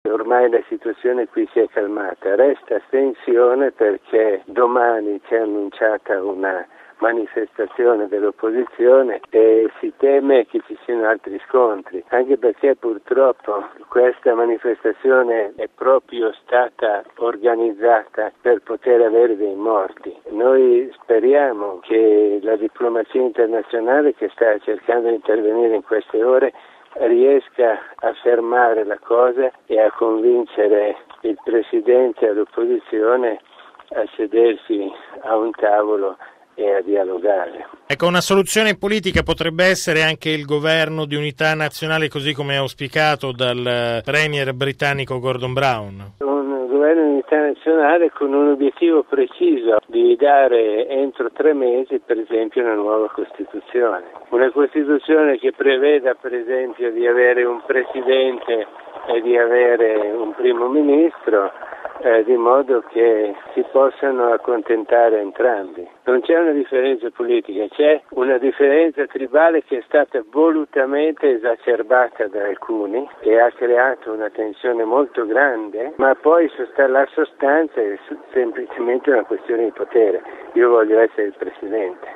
ormai la situazione qui si è calmata. Resta tensione perché domani c'è annunciata una manifestazione dell'opposizione e si teme che ci siano altri scontri, anche perché purtroppo questa manifestazione è proprio stata organizzata per poter avere dei morti. Noi speriamo che la diplomazia internazionale, che sta cercando di intervenire in queste ore, riesca a fermare la cosa e a convincere il presidente e l'opposizione a sedersi a un tavolo e a dialogare. Ecco, una soluzione politica potrebbe essere anche il governo di unità nazionale, così come auspicato dal premier britannico Gordon Brown. Un governo di unità nazionale con un obiettivo preciso di dare entro 3 mesi, per esempio, una nuova Costituzione. Una Costituzione che preveda, per esempio, di avere un presidente e di avere un primo ministro, di modo che si possano accontentare entrambi. Non c'è una differenza politica, c'è una differenza tribale che è stata volutamente esacerbata da alcuni e ha creato una tensione molto grande, ma poi la sostanza è semplicemente una questione di potere. Io voglio essere il presidente.